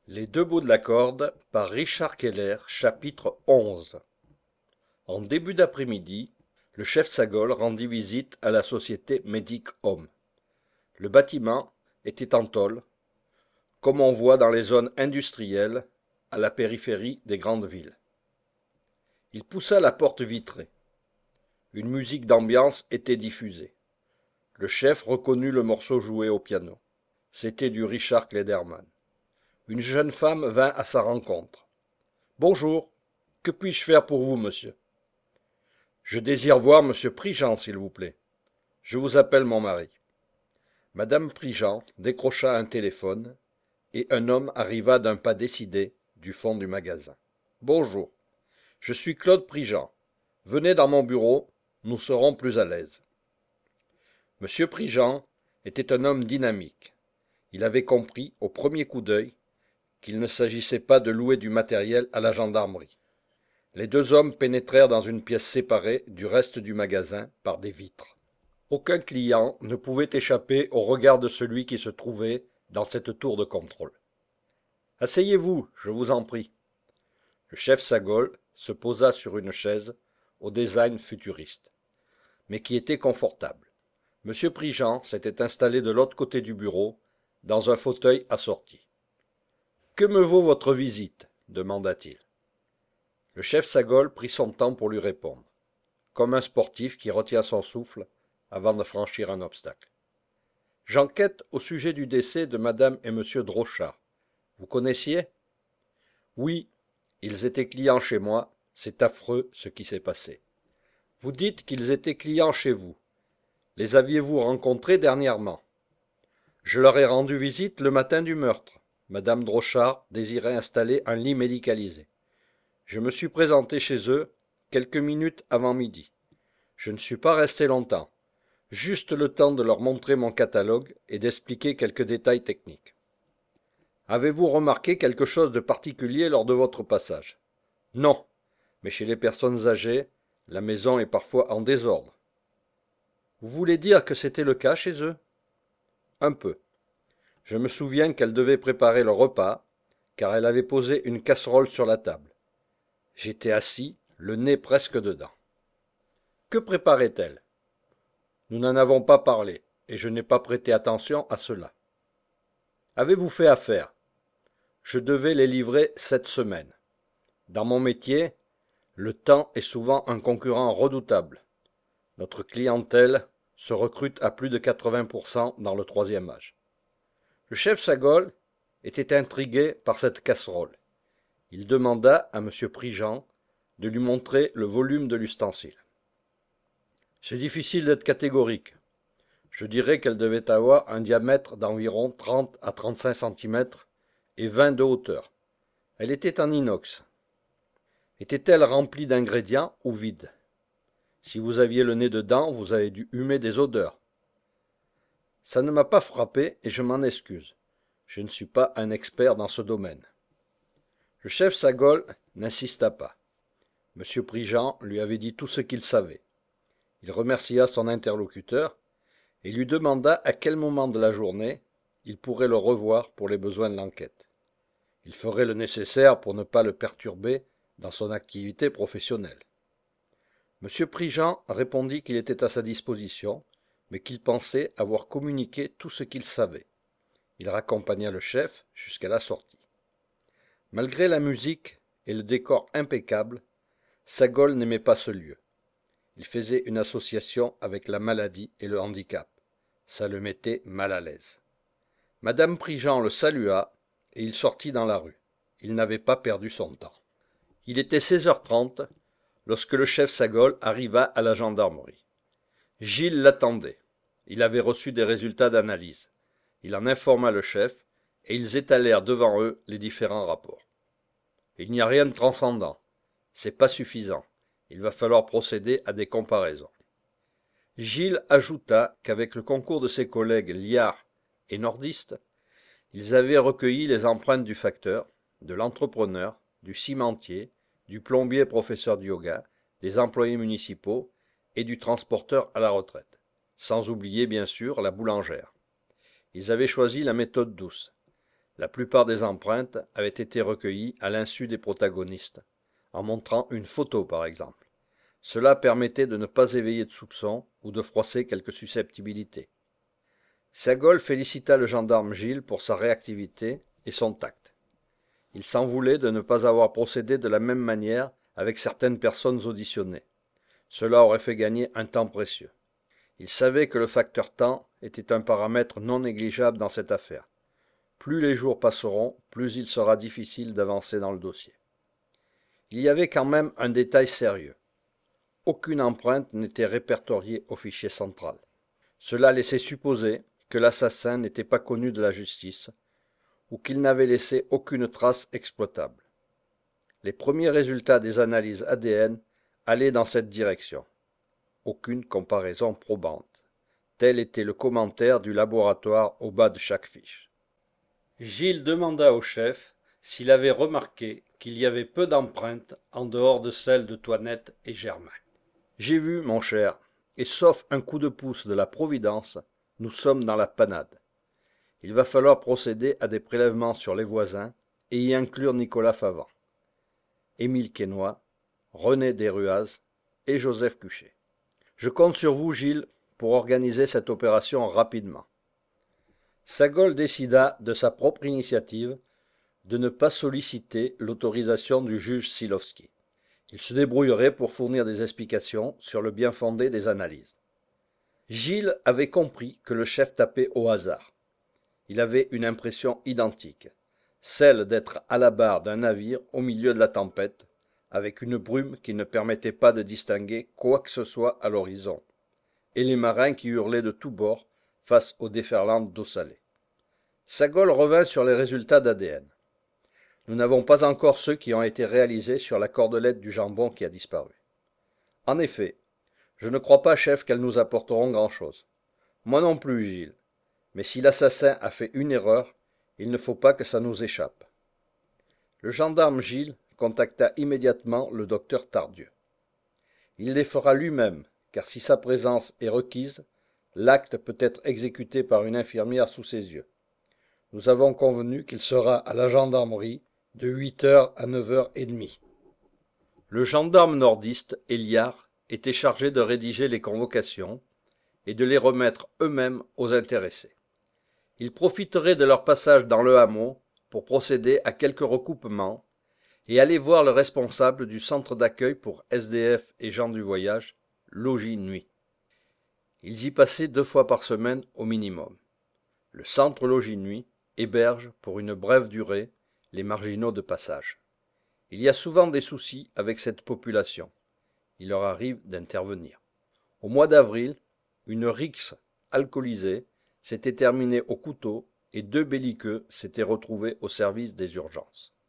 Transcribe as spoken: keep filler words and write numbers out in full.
Les deux bouts de la corde par Richard Keller, chapitre onze. En début d'après-midi, le chef Sagol rendit visite à la société Medic Home. Le bâtiment était en tôle, comme on voit dans les zones industrielles, à la périphérie des grandes villes. Il poussa la porte vitrée. Une musique d'ambiance était diffusée. Le chef reconnut le morceau joué au piano. C'était du Richard Klederman. Une jeune femme vint à sa rencontre. « Bonjour, que puis-je faire pour vous, monsieur ?»« Je désire voir monsieur Prigent, s'il vous plaît. Je vous appelle mon mari. » Madame Prigent décrocha un téléphone, et un homme arriva d'un pas décidé du fond du magasin. « Bonjour, je suis Claude Prigent. Venez dans mon bureau, nous serons plus à l'aise. » Monsieur Prigent était un homme dynamique. Il avait compris, au premier coup d'œil, qu'il ne s'agissait pas de louer du matériel à la gendarmerie. Les deux hommes pénétrèrent dans une pièce séparée du reste du magasin par des vitres. Aucun client ne pouvait échapper au regard de celui qui se trouvait dans cette tour de contrôle. « Asseyez-vous, je vous en prie. » Le chef Sagol se posa sur une chaise au design futuriste, mais qui était confortable. Monsieur Prigent s'était installé de l'autre côté du bureau, dans un fauteuil assorti. « Que me vaut votre visite ?» demanda-t-il. Le chef Sagol prit son temps pour lui répondre, comme un sportif qui retient son souffle avant de franchir un obstacle. « J'enquête au sujet du décès de madame et monsieur Drochard. Vous connaissiez ? » ?»« Oui, ils étaient clients chez moi. C'est affreux ce qui s'est passé. »« Vous dites qu'ils étaient clients chez vous. Les aviez-vous rencontrés dernièrement ? » ?»« Je leur ai rendu visite le matin du meurtre. Madame Drochard désirait installer un lit médicalisé. Je me suis présenté chez eux quelques minutes avant midi. Je ne suis pas resté longtemps, juste le temps de leur montrer mon catalogue et d'expliquer quelques détails techniques. Avez-vous remarqué quelque chose de particulier lors de votre passage ? Non, mais chez les personnes âgées, la maison est parfois en désordre. Vous voulez dire que c'était le cas chez eux ? Un peu. Je me souviens qu'elle devait préparer le repas, car elle avait posé une casserole sur la table. J'étais assis, le nez presque dedans. Que préparait-elle ? Nous n'en avons pas parlé, et je n'ai pas prêté attention à cela. Avez-vous fait affaire ? Je devais les livrer cette semaine. Dans mon métier, le temps est souvent un concurrent redoutable. Notre clientèle se recrute à plus de quatre-vingts pour cent dans le troisième âge. Le chef Sagol était intrigué par cette casserole. Il demanda à M. Prigent de lui montrer le volume de l'ustensile. C'est difficile d'être catégorique. Je dirais qu'elle devait avoir un diamètre d'environ trente à trente-cinq centimètres et vingt de hauteur. Elle était en inox. Était-elle remplie d'ingrédients ou vide ? Si vous aviez le nez dedans, vous avez dû humer des odeurs. Ça ne m'a pas frappé et je m'en excuse. Je ne suis pas un expert dans ce domaine. Le chef Sagol n'insista pas. M. Prigent lui avait dit tout ce qu'il savait. Il remercia son interlocuteur et lui demanda à quel moment de la journée il pourrait le revoir pour les besoins de l'enquête. Il ferait le nécessaire pour ne pas le perturber dans son activité professionnelle. M. Prigent répondit qu'il était à sa disposition, mais qu'il pensait avoir communiqué tout ce qu'il savait. Il raccompagna le chef jusqu'à la sortie. Malgré la musique et le décor impeccable, Sagol n'aimait pas ce lieu. Il faisait une association avec la maladie et le handicap. Ça le mettait mal à l'aise. Madame Prigent le salua et il sortit dans la rue. Il n'avait pas perdu son temps. Il était seize heures trente lorsque le chef Sagol arriva à la gendarmerie. Gilles l'attendait. Il avait reçu des résultats d'analyse. Il en informa le chef et ils étalèrent devant eux les différents rapports. Il n'y a rien de transcendant. C'est pas suffisant. Il va falloir procéder à des comparaisons. Gilles ajouta qu'avec le concours de ses collègues liards et nordistes, ils avaient recueilli les empreintes du facteur, de l'entrepreneur, du cimentier, du plombier professeur de yoga, des employés municipaux et du transporteur à la retraite, sans oublier bien sûr la boulangère. Ils avaient choisi la méthode douce. La plupart des empreintes avaient été recueillies à l'insu des protagonistes, en montrant une photo par exemple. Cela permettait de ne pas éveiller de soupçons ou de froisser quelques susceptibilités. Sagol félicita le gendarme Gilles pour sa réactivité et son tact. Il s'en voulait de ne pas avoir procédé de la même manière avec certaines personnes auditionnées. Cela aurait fait gagner un temps précieux. Il savait que le facteur temps était un paramètre non négligeable dans cette affaire. Plus les jours passeront, plus il sera difficile d'avancer dans le dossier. Il y avait quand même un détail sérieux. Aucune empreinte n'était répertoriée au fichier central. Cela laissait supposer que l'assassin n'était pas connu de la justice ou qu'il n'avait laissé aucune trace exploitable. Les premiers résultats des analyses A D N allaient dans cette direction. Aucune comparaison probante. Tel était le commentaire du laboratoire au bas de chaque fiche. Gilles demanda au chef s'il avait remarqué qu'il y avait peu d'empreintes en dehors de celles de Toinette et Germain. « J'ai vu, mon cher, et sauf un coup de pouce de la Providence, nous sommes dans la panade. Il va falloir procéder à des prélèvements sur les voisins et y inclure Nicolas Favant, Émile Quesnoy, René Desruaz et Joseph Cuchet. Je compte sur vous, Gilles, pour organiser cette opération rapidement. » Sagol décida, de sa propre initiative, de ne pas solliciter l'autorisation du juge Silovski. Il se débrouillerait pour fournir des explications sur le bien-fondé des analyses. Gilles avait compris que le chef tapait au hasard. Il avait une impression identique, celle d'être à la barre d'un navire au milieu de la tempête, avec une brume qui ne permettait pas de distinguer quoi que ce soit à l'horizon, et les marins qui hurlaient de tous bords face aux déferlantes d'eau salée. Sagol revint sur les résultats d'A D N. Nous n'avons pas encore ceux qui ont été réalisés sur la cordelette du jambon qui a disparu. En effet, je ne crois pas, chef, qu'elles nous apporteront grand-chose. Moi non plus, Gilles. Mais si l'assassin a fait une erreur, il ne faut pas que ça nous échappe. Le gendarme Gilles contacta immédiatement le docteur Tardieu. Il les fera lui-même, car si sa présence est requise, l'acte peut être exécuté par une infirmière sous ses yeux. Nous avons convenu qu'il sera à la gendarmerie de huit heures à neuf heures trente. Le gendarme nordiste, Héliard, était chargé de rédiger les convocations et de les remettre eux-mêmes aux intéressés. Il profiterait de leur passage dans le hameau pour procéder à quelques recoupements et aller voir le responsable du centre d'accueil pour S D F et gens du voyage, Logis Nuit. Ils y passaient deux fois par semaine au minimum. Le centre Logis Nuit héberge, pour une brève durée, les marginaux de passage. Il y a souvent des soucis avec cette population. Il leur arrive d'intervenir. Au mois d'avril, une rixe alcoolisée s'était terminée au couteau et deux belliqueux s'étaient retrouvés au service des urgences.